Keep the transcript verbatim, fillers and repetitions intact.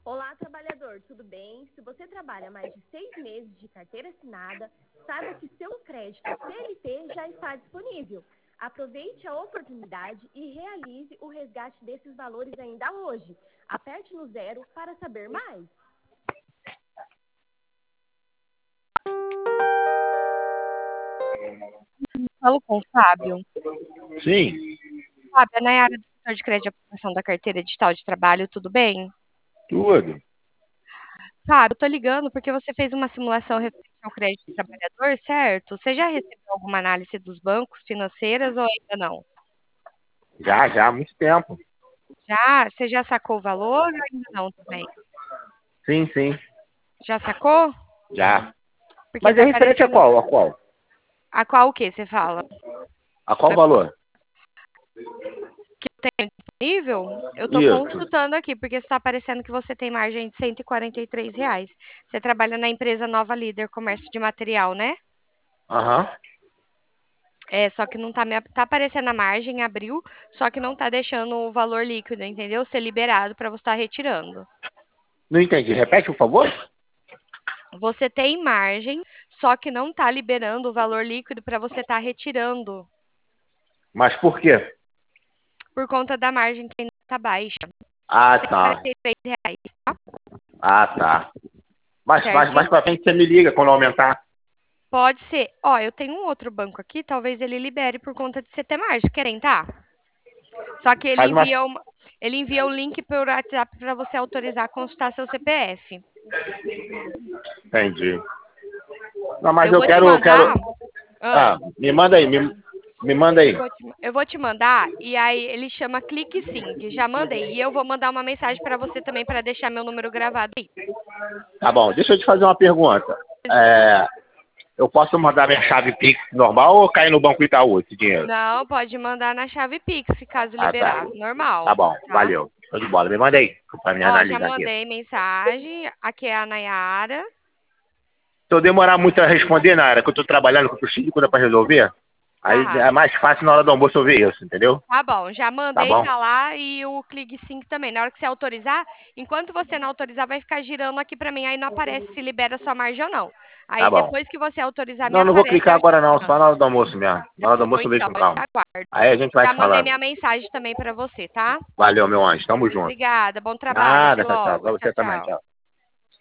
Olá, trabalhador, tudo bem? Se você trabalha mais de seis meses de carteira assinada, saiba que seu crédito C L T já está disponível. Aproveite a oportunidade e realize o resgate desses valores ainda hoje. Aperte no zero para saber mais. Falo com o Fábio. Sim, Fábio, é na área do setor de crédito de aplicação da carteira digital de trabalho, tudo bem? tudo. Fábio, eu tô ligando porque você fez uma simulação referente ao crédito do trabalhador, certo? Você já recebeu alguma análise dos bancos financeiras ou ainda não? Já, já há muito tempo. Já? Você já sacou o valor ou ainda não também? Sim, sim, Já sacou? já. Porque Mas é tá referente a aparecendo. qual? A qual? A qual o que você fala? A qual valor? Que eu tenho disponível? Eu tô Isso. consultando aqui, porque está aparecendo que você tem margem de cento e quarenta e três reais. Você trabalha na empresa Nova Líder Comércio de Material, né? Aham. É, só que não tá, me, ap- tá aparecendo a margem, abriu, só que não tá deixando o valor líquido, entendeu? Ser liberado para você estar retirando. Não entendi. Repete, por favor? Você tem margem, só que não tá liberando o valor líquido para você estar retirando, Mas por quê? por conta da margem que ainda tá baixa. Ah, tá. quarenta e três reais, Ah, tá. Mas mais, mais certo? pra frente você me liga quando aumentar. Pode ser. Ó, eu tenho um outro banco aqui, talvez ele libere por conta de você ter margem. Querem, tá? Só que ele Faz uma... envia, uma, ele envia o link por WhatsApp para você autorizar a consultar seu C P F. Entendi. Não, mas Eu eu vou te quero, eu quero... mandar. Ah, Ah, me manda aí, me, me manda eu aí. vou te, eu vou te mandar e aí ele chama Clique Sync. Já mandei. E eu vou mandar uma mensagem para você também para deixar meu número gravado aí. Tá bom, deixa eu te fazer uma pergunta. É, eu posso mandar minha chave Pix normal ou cair no Banco Itaú esse dinheiro? Não, pode mandar na chave Pix, caso Ah, tá. liberar. Tá Normal, bom, tá? valeu. Show de bola. Me manda aí, pra me Ó, já analisar aqui. mandei mensagem. Aqui é a Nayara. Se eu demorar muito a responder na área que eu tô trabalhando, que eu tô cheio de coisa pra resolver, aí Tá. é mais fácil na hora do almoço eu ver isso, entendeu? Tá bom, já Tá mandei, bom? tá lá, e o Clique Sync também. Na hora que você autorizar, enquanto você não autorizar, vai ficar girando aqui pra mim, aí não aparece se libera sua margem ou não. Aí Tá bom. depois que você autorizar, me Não, não vou aparece clicar a agora não, chama. só na hora do almoço mesmo. Na Tá hora do bom, almoço eu vejo então, com eu calma. te aguardo. Aí a gente vai Já se mandei falando. minha mensagem também pra você, tá? Valeu, meu anjo. Tamo junto. Obrigada, bom trabalho, até Nada, tchau, tchau. logo. Pra Tchau, você também, tchau. tchau.